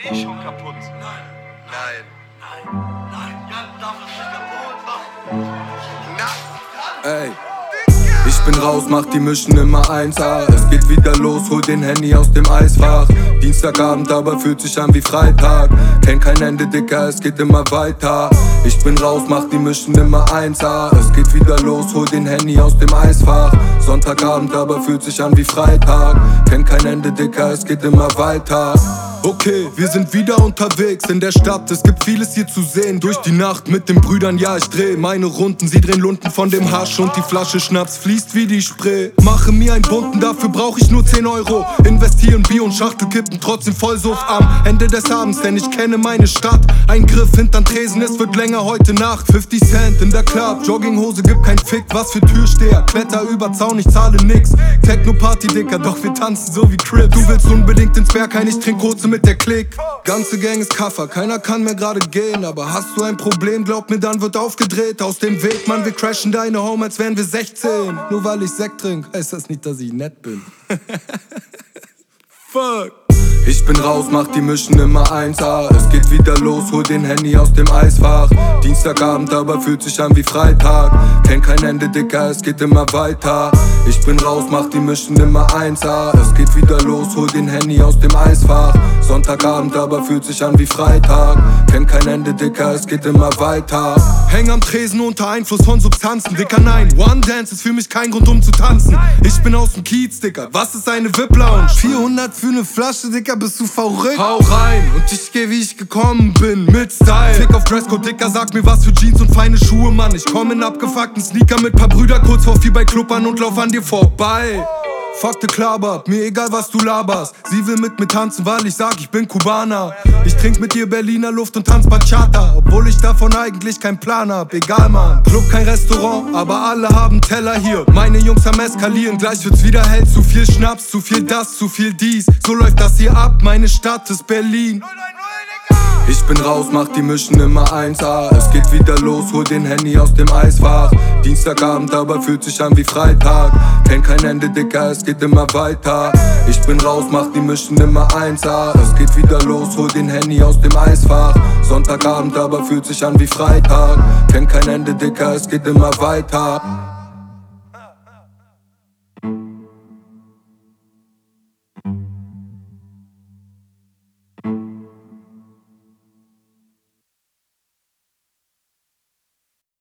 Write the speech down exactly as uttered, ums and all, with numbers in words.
eh schon kaputt. Nein, Nein. nein, nein, Jan darf es nicht kaputt machen. Na. Ey. Ich bin raus, mach die Mischen immer eins A. Es geht wieder los, hol den Handy aus dem Eisfach. Dienstagabend, aber fühlt sich an wie Freitag. Kenn kein Ende, Dicker, es geht immer weiter. Ich bin raus, mach die Mischen immer eins A. Es geht wieder los, hol den Handy aus dem Eisfach. Sonntagabend, aber fühlt sich an wie Freitag. Kenn kein Ende, Dicker, es geht immer weiter. Okay, wir sind wieder unterwegs in der Stadt. Es gibt vieles hier zu sehen. Durch die Nacht mit den Brüdern, ja, ich dreh meine Runden. Sie drehen Lunden von dem Hasch und die Flasche Schnaps fließt wie die Spree. Mache mir einen bunten, dafür brauch ich nur zehn Euro. Investieren Bier und Schachtelkippen, trotzdem Vollsuff am Ende des Abends, denn ich kenne meine Stadt. Ein Griff hinterm Tresen, es wird länger heute Nacht. fünfzig Cent in der Club, Jogginghose gibt kein Fick. Was für Türsteher, Kletter über Zaun, ich zahle nix. Techno-Party, Dicker, doch wir tanzen so wie Crips. Du willst unbedingt ins Berghain, ich trink kurze mit der Klick. Ganze Gang ist Kaffer, keiner kann mehr gerade gehen. Aber hast du ein Problem, glaub mir, dann wird aufgedreht. Aus dem Weg, Mann, wir crashen deine Home, als wären wir sechzehn. Nur weil ich Sekt trink, heißt das nicht, dass ich nett bin. Fuck. Ich bin raus, mach die Mischen immer eins A. Es geht wieder los, hol den Handy aus dem Eisfach. Dienstagabend, aber fühlt sich an wie Freitag. Kenn kein Ende, Dicker, es geht immer weiter. Ich bin raus, mach die Mischen immer eins A. Es geht wieder los, hol den Handy aus dem Eisfach. Sonntagabend, aber fühlt sich an wie Freitag. Kenn kein Ende, Dicker, es geht immer weiter. Häng am Tresen unter Einfluss von Substanzen, Dicker, nein. One Dance ist für mich kein Grund, um zu tanzen. Ich bin aus dem Kiez, Dicker, was ist eine V I P-Lounge? vierhundert für ne Flasche, Dicker, bist du verrückt? Hau rein und ich geh wie ich gekommen bin, mit Style. Fick auf Dresscode, Dicker, sag mir was für Jeans und feine Schuhe, Mann. Ich komm in abgefuckten Sneaker mit paar Brüder kurz vor vier bei Club an und lauf an dir vorbei. Fuck the Klaber, mir egal was du laberst. Sie will mit mir tanzen, weil ich sag, ich bin Kubaner. Ich trink mit ihr Berliner Luft und tanz Bachata, obwohl ich davon eigentlich keinen Plan hab. Egal, Mann, Club kein Restaurant, aber alle haben Teller hier. Meine Jungs am Eskalieren, gleich wird's wieder hell. Zu viel Schnaps, zu viel das, zu viel dies. So läuft das hier ab, meine Stadt ist Berlin. Ich bin raus, mach die Mischen immer eins A. Es geht wieder los, hol den Handy aus dem Eisfach. Dienstagabend, aber fühlt sich an wie Freitag. Kenn kein Ende, Dicker, es geht immer weiter. Ich bin raus, mach die Mischen immer eins A. Es geht wieder los, hol den Handy aus dem Eisfach. Sonntagabend, aber fühlt sich an wie Freitag. Kenn kein Ende, Dicker, es geht immer weiter.